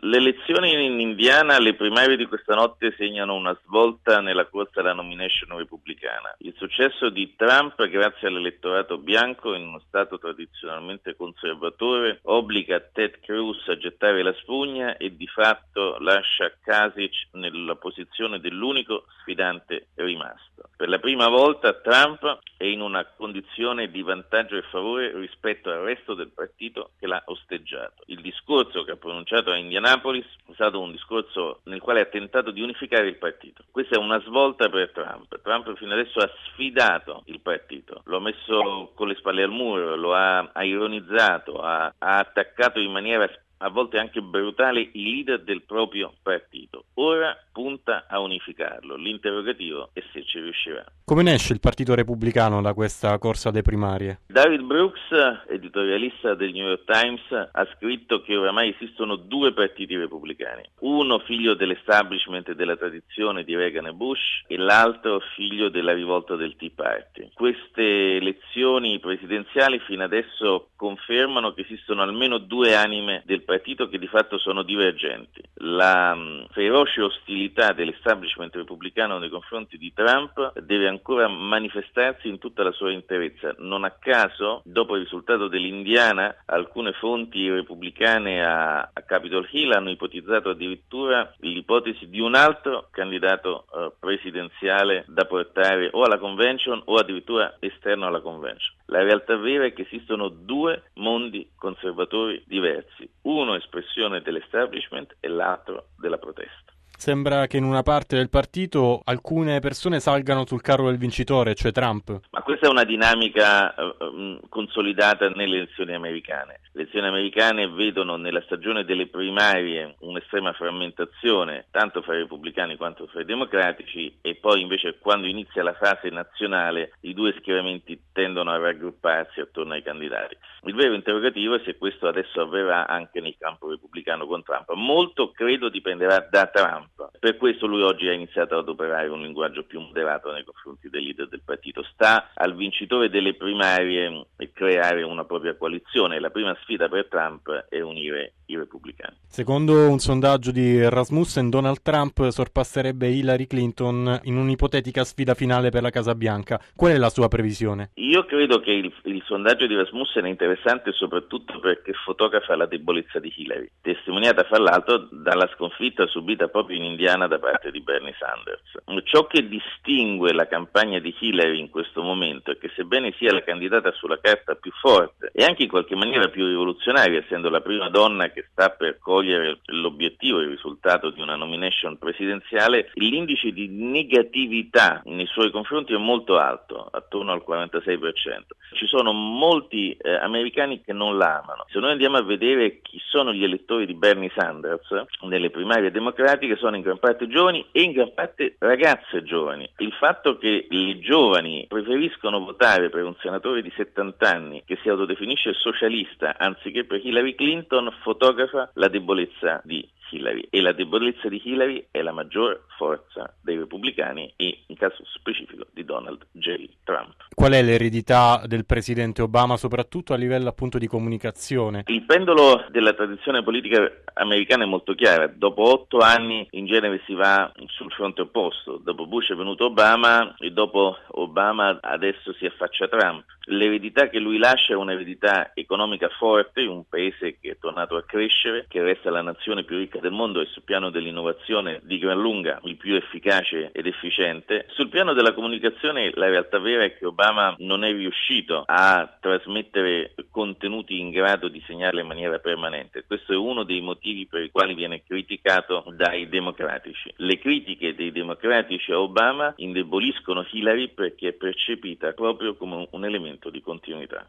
Le elezioni in Indiana, le primarie di questa notte segnano una svolta nella corsa alla nomination repubblicana. Il successo di Trump, grazie all'elettorato bianco in uno stato tradizionalmente conservatore, obbliga Ted Cruz a gettare la spugna e di fatto lascia Kasich nella posizione dell'unico sfidante rimasto. Per la prima volta Trump è in una condizione di vantaggio e favore rispetto al resto del partito che l'ha osteggiato. Il discorso che ha pronunciato a Indianapolis è stato un discorso nel quale ha tentato di unificare il partito. Questa è una svolta per Trump. Trump fino adesso ha sfidato il partito, lo ha messo con le spalle al muro, lo ha ironizzato, ha attaccato in maniera a volte anche brutale i leader del proprio partito. Ora punta a unificarlo. L'interrogativo è se ci riuscirà. Come ne esce il Partito Repubblicano da questa corsa alle primarie? David Brooks, editorialista del New York Times, ha scritto che oramai esistono due partiti repubblicani. Uno figlio dell'establishment e della tradizione di Reagan e Bush e l'altro figlio della rivolta del Tea Party. Queste elezioni presidenziali fino adesso confermano che esistono almeno due anime del partito che di fatto sono divergenti. La feroce ostilità dell'establishment repubblicano nei confronti di Trump deve ancora manifestarsi in tutta la sua interezza. Non a caso, dopo il risultato dell'Indiana, alcune fonti repubblicane a Capitol Hill hanno ipotizzato addirittura l'ipotesi di un altro candidato presidenziale da portare o alla convention o addirittura esterno alla convention. La realtà vera è che esistono due mondi conservatori diversi, uno espressione dell'establishment e l'altro della protesta. Sembra che in una parte del partito alcune persone salgano sul carro del vincitore, cioè Trump. Ma questa è una dinamica consolidata nelle elezioni americane. Le elezioni americane vedono nella stagione delle primarie un'estrema frammentazione, tanto fra i repubblicani quanto fra i democratici, e poi invece quando inizia la fase nazionale i due schieramenti tendono a raggrupparsi attorno ai candidati. Il vero interrogativo è se questo adesso avverrà anche nel campo repubblicano con Trump. Molto credo dipenderà da Trump. Per questo lui oggi ha iniziato ad adoperare un linguaggio più moderato nei confronti dei leader del partito. Sta al vincitore delle primarie creare una propria coalizione. La prima sfida per Trump è unire i repubblicani. Secondo un sondaggio di Rasmussen, Donald Trump sorpasserebbe Hillary Clinton in un'ipotetica sfida finale per la Casa Bianca. Qual è la sua previsione? Io credo che il sondaggio di Rasmussen è interessante soprattutto perché fotografa la debolezza di Hillary, testimoniata fra l'altro dalla sconfitta subita proprio in Indiana da parte di Bernie Sanders. Ciò che distingue la campagna di Hillary in questo momento è che sebbene sia la candidata sulla carta più forte e anche in qualche maniera più rivoluzionaria, essendo la prima donna che sta per cogliere l'obiettivo e il risultato di una nomination presidenziale, l'indice di negatività nei suoi confronti è molto alto, attorno al 46%. Ci sono molti americani che non la amano. Se noi andiamo a vedere chi sono gli elettori di Bernie Sanders nelle primarie democratiche, sono in gran parte giovani e in gran parte ragazze giovani. Il fatto che i giovani preferiscono votare per un senatore di 70 anni che si autodefinisce socialista anziché per Hillary Clinton fotografa la debolezza di Hillary, e la debolezza di Hillary è la maggior forza dei repubblicani e in caso specifico di Donald J. Trump. Qual è l'eredità del presidente Obama, soprattutto a livello appunto di comunicazione? Il pendolo della tradizione politica americana è molto chiara. Dopo 8 anni in genere si va sul fronte opposto. Dopo Bush è venuto Obama e dopo Obama adesso si affaccia Trump. L'eredità che lui lascia è un'eredità economica forte, un paese che è tornato a crescere, che resta la nazione più ricca del mondo e sul piano dell'innovazione di gran lunga il più efficace ed efficiente. Sul piano della comunicazione la realtà vera è che Obama non è riuscito a trasmettere contenuti in grado di segnarla in maniera permanente. Questo è uno dei motivi per i quali viene criticato dai democratici. Le critiche dei democratici a Obama indeboliscono Hillary perché è percepita proprio come un elemento di continuità.